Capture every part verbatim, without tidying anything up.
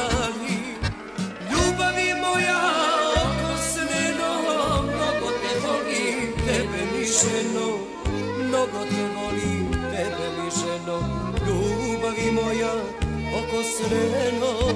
ostani. Ljubavi moja oko sneno, mnogo te volim, tebe mi ženo, mnogo te volim, tebe mi ženo. Ljubavi moja oko sneno.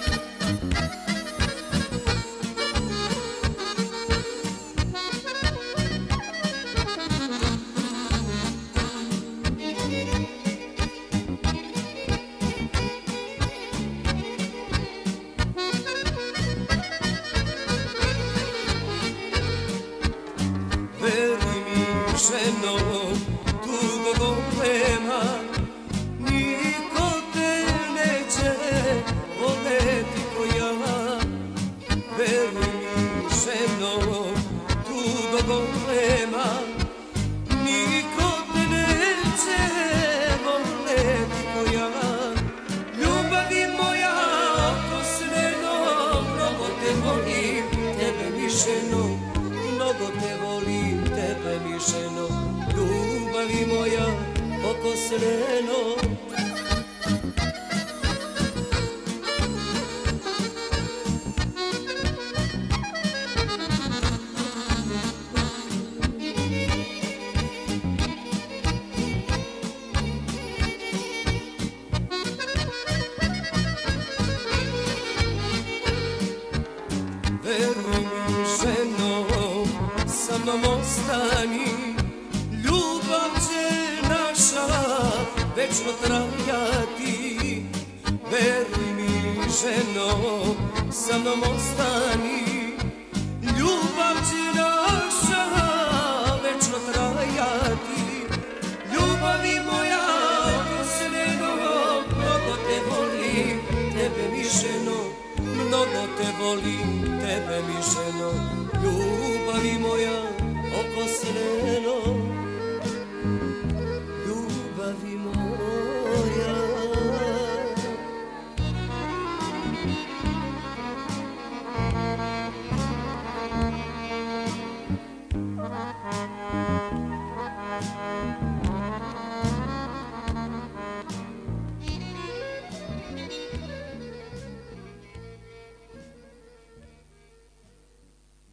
Veruj mi ženo, tugo golema, niko te neće voljeti ko ja. Veruj mi ženo, tugo golema, niko te neće voljeti ko ja. Ljubavi moja oko sneno, mnogo te volim, tebe mi ženo, mnogo te volim, tebe mi ženo. Ljubavi moja oko sneno. Veruj mi ženo, sa mnom ostani, ljubav će naša večno trajati. Veruj mi ženo, sa mnom ostani, ljubav će naša večno trajati. Ljubavi moja oko sneno, mnogo te volim, tebe mi ženo, mnogo te volim, tebe mi ženo.